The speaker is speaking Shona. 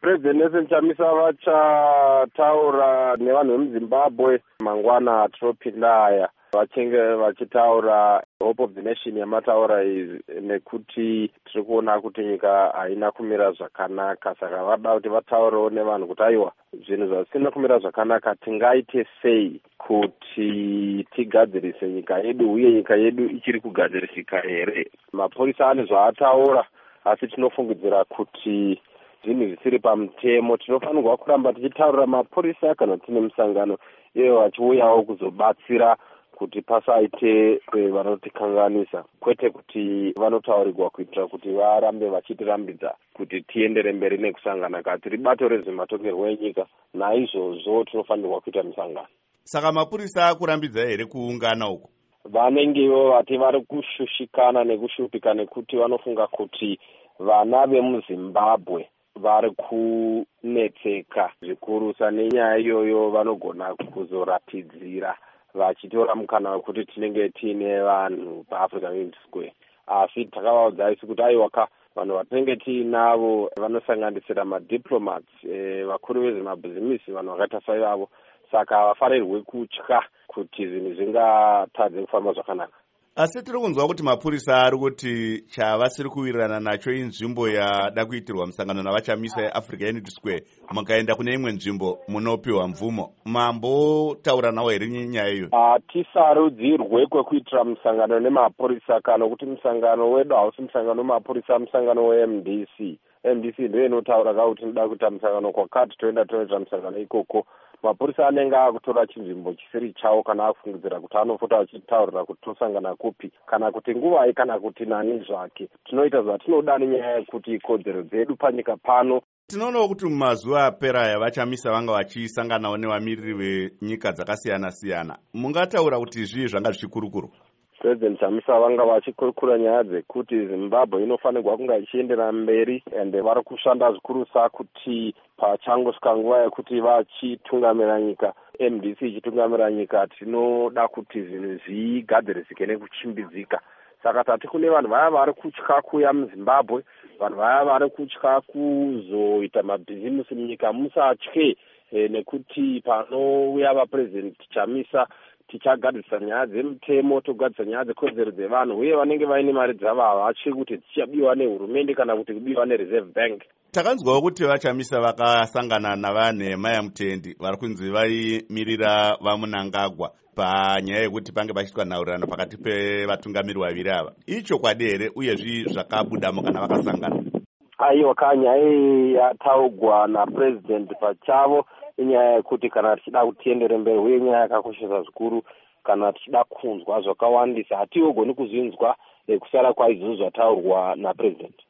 President Nelson Chamisa vachataura nevanhu vemuZimbabwe mangwana tropindaya vachinge vachitaura hope of the nation yamataura izvi nekuti tiri kuona kuti nyika haina kumira zvakanaka, saka vada kuti vataurewo nevanhu kuti aiwa zvinhu zvisina kumira zvakanaka tingaite sei kuti tigadzirise nyika yedu uye nyika yedu ichiri kugadzirisika here. Mapurisa ane zvaataura asi tinofungidzira kuti zvinhu zvisiri pamutemo. Tinofanirwa kuramba tichitaurira mapurisa kana tine musangano ivo vachiuyawo kuzobatsira kuti pasaite vanotikanganisa, kwete kuti vanotaurirwa kuitira kuti varambe vachitirambidza kuti tiendere mberi nekusangana kati ribato rezvematongerwo enyika. Naizvozvo tinofanirwa kuita musangano. Saka mapurisa akurambidza here kuungana uku? Vanengewo vati vari kushushikana nekushupika nekuti vanofunga kuti vana vemuZimbabwe vari kunetseka zvikurusa nenyaya iyoyo. Vanogona kuzoratidzira vachitora mukana wekuti tinenge tiine vanhu paAfrican Unity Square, asi takavaudza isi kuti aiwaka vanhu vatinenge tiinavo vanosanganisira madiplomats, vakuru vezvemabhizimisi, vanhu vakaita saivavo. Saka havafarirwi kutya kuti zvinhu zvingatadze kufamba zvakanaka. Asi tiri kunzwa kuti mapurisa ari kuti chavasiri kuwirirana nacho inzvimbo yada kuitirwa musangano navachamisa yeAfrica Unity Square. Mukaenda kune imwe nzvimbo munopiwa mvumo. Mambotaura nawo here nyaya iyo? Hatisarudzirwe kwekuitira musangano nemapurisa kana kuti musangano wedu hausi musangano wemapurisa, musangano weMDC. MDC ndiyo inotaura kuti tinoda kuita musangano kwakati, toenda toita musangano ikoko. Mapurisa anenge akutora chinzvimbo chisiri chawo kana akufungidzira kuti anofota achitaurira kuti tosangana kupi kana kuti nguvai kana kuti nani zvake. Tinoita zvatinoda nenyaya yekuti kodzero dzedu panyika pano. Tinoonawo kuti mumazuva apera vachamisa vanga vachisanganawo nevamiriri venyika dzakasiyana-siyana. Mungataura kuti zvii zvanga zvichikurukuru? President Chamisa vanga vachikurukura nyaya dzekuti Zimbabwe inofanirwa kunge ichiendera mberi, ende vari kushanda zvikurusa kuti pachangosvika nguva yekuti vachitungamira nyika, MDC ichitungamira nyika, tinoda kuti zvinhu zvigadzirisike nekuchimbidzika. Saka tati kune vanhu vaya vari kutya kuuya muZimbabwe, vanhu vaya vari kutya kuzoita mabhizimusi munyika, musatye nekuti panouya vaPresident Chamisa tichagadzirisa nyaya dzemutemo, togadzirisa nyaya dzekodzero dzevanhu, uye vanenge vaine mari dzavo havatyi kuti dzichabiwa nehurumende kana kuti kubiwa neReserve Bank. Takanzwawo kuti vachamisa vakasangana navanhema yamutendi vari kunzi vaimirira vaMunangagwa panyaya yekuti pange pachiitwa nhaurirano pakati pevatungamiri vaviri ava. Ichokwadi here uyezvi zvakabudamo kana vakasangana? Aiwa, kanyaya yataugwa naPresident pachavo inyaya yekuti kana tichida kutiendere mberi, uye nyaya yakakoshesa zvikuru kana tichida kunzwa zvakawandisa, hatigoni kuzvinzwa kusara kwaizvozvo zvataurwa naPresident.